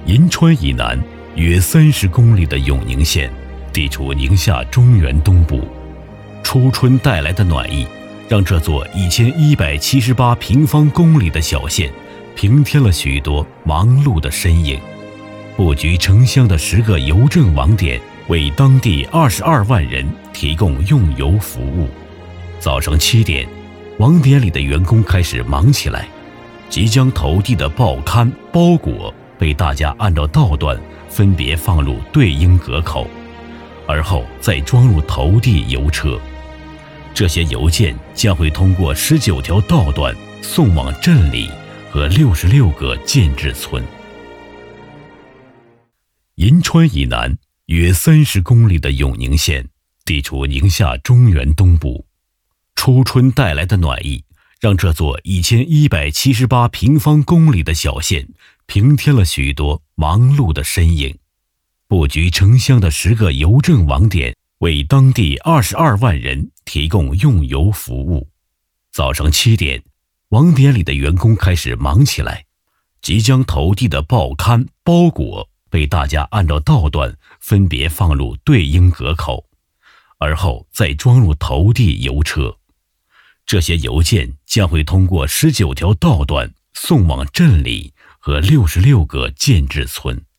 银川以南约30公里的永宁县，地处宁夏中原东部。初春带来的暖意，让这座1178平方公里的小县平添了许多忙碌的身影。布局城乡的10个邮政网点，为当地22万人提供用邮服务。早上7点，网点里的员工开始忙起来，即将投递的报刊、包裹被大家按照道段分别放入对应格口，而后再装入投递邮车。这些邮件将会通过19条道段送往镇里和66个建制村。银川以南约30公里的永宁县，地处宁夏中原东部。初春带来的暖意，让这座1178平方公里的小县平添了许多忙碌的身影。布局城乡的10个邮政网点，为当地22万人提供用邮服务。早上7点，网点里的员工开始忙起来，即将投递的报刊、包裹被大家按照道段分别放入对应格口，而后再装入投递邮车。这些邮件将会通过19条道段送往镇里和66个建制村。